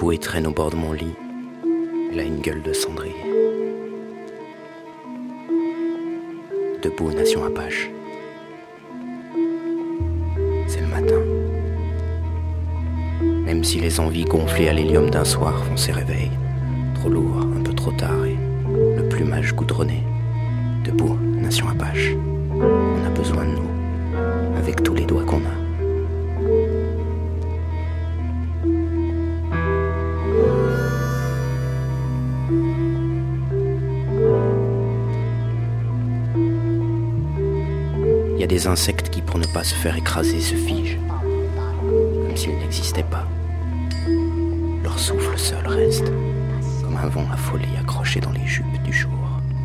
Debout et traîne au bord de mon lit. Elle a une gueule de cendrier. Debout, nation Apache. C'est le matin. Même si les envies gonflées à l'hélium d'un soir font ses réveils, trop lourd, un peu trop tard et le plumage goudronné. Debout, nation Apache. On a besoin de nous, avec tous les doigts qu'on a. Il y a des insectes qui, pour ne pas se faire écraser, se figent, comme s'ils n'existaient pas. Leur souffle seul reste, comme un vent affolé accroché dans les jupes du jour.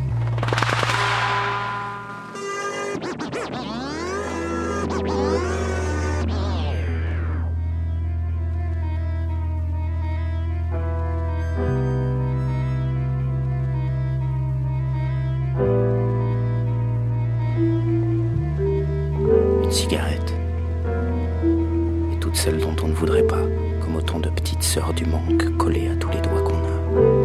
Une cigarette, et toutes celles dont on ne voudrait pas, comme autant de petites sœurs du manque collées à tous les doigts qu'on a.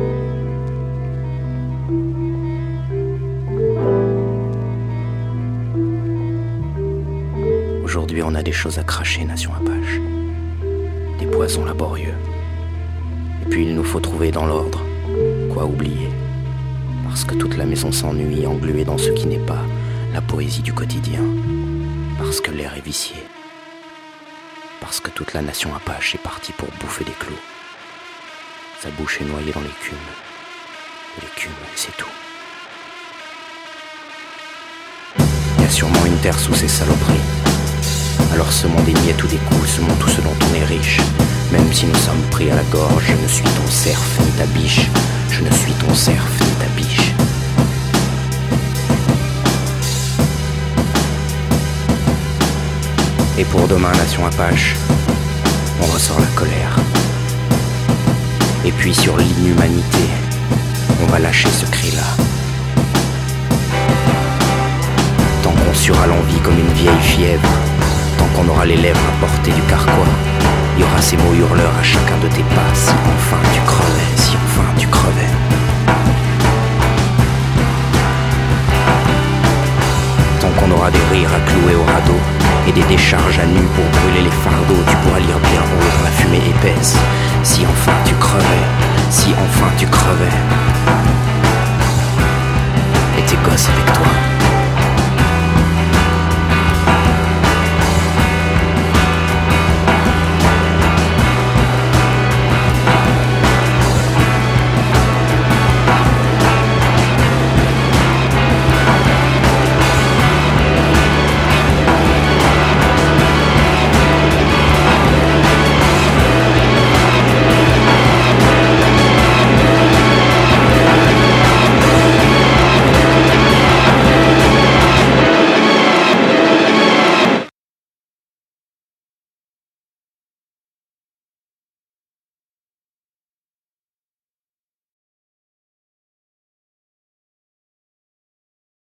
Aujourd'hui, on a des choses à cracher, nation Apache, des poisons laborieux. Et puis il nous faut trouver dans l'ordre quoi oublier, parce que toute la maison s'ennuie, engluée dans ce qui n'est pas la poésie du quotidien. Parce que l'air est vicié. Parce que toute la nation Apache est partie pour bouffer des clous. Sa bouche est noyée dans l'écume. L'écume, c'est tout. Il y a sûrement une terre sous ces saloperies. Alors semons des miettes ou des coups, semons tout ce dont on est riche. Même si nous sommes pris à la gorge, je ne suis ton cerf ni ta biche. Je ne suis ton cerf ni ta biche. Et pour demain, nation Apache, on ressort la colère. Et puis sur l'inhumanité, on va lâcher ce cri-là. Tant qu'on suera l'envie comme une vieille fièvre, tant qu'on aura les lèvres à portée du carquois, il y aura ces mots hurleurs à chacun de tes pas, si enfin